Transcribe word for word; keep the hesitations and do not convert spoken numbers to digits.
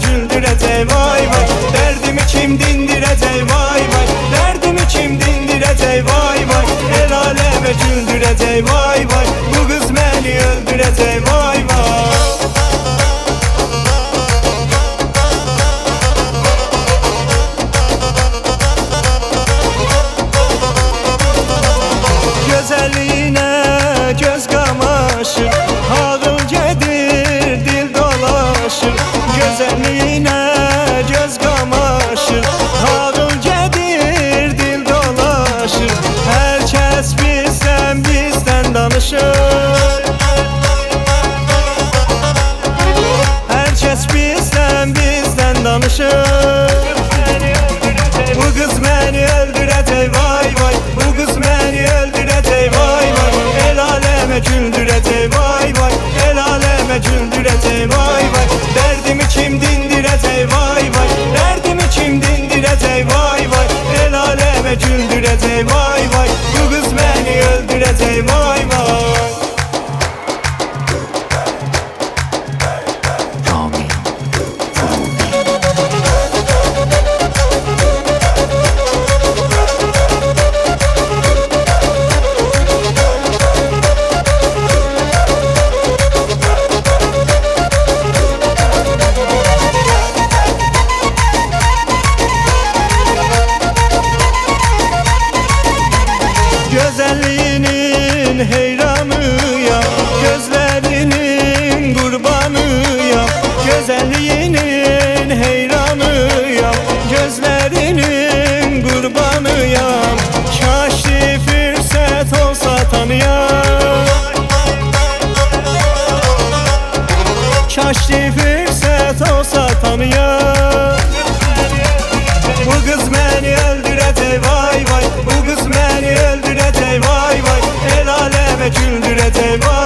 güldürəcək vay vay. Dərdimi kim dindirəcək vay vay. Dərdimi kim dindirəcək vay vay. El aləmə güldürəcək vay vay. Bu qız məni öldürəcək vay vay. Gözəlliyinə göz qamaşır, ağıl gedir, dil dolaşır. Gözəlliyinə göz qamaşır, ağıl gedir, dil dolaşır. Hər kəs bizdən, bizdən danışır. Hər kəs bizdən, bizdən danışır. Bu qız məni öldürəcək vay vay. Bu qız məni öldürəcək vay vay. El aləmə güldürəcək vay vay. El aləmə güldürəcək vay vay. Dərdimi kim dindirəcək vay vay. Dərdimi kim dindirəcək vay vay. El aləmə güldürəcək vay vay. Bu qız məni öldürəcək vay vay. Gözəlliyinin heyranıyam, gözlərinin qurbanıyam. Gözəlliyinin heyranıyam, gözlərinin qurbanıyam. Kaşi fürsət olsa tanıyam. Kaşi fürsət olsa tanıyam. Bu qız məni öldürəcək vay vay. Bu qız məni öldürəcək vay vay. El aləmə güldürəcək vay.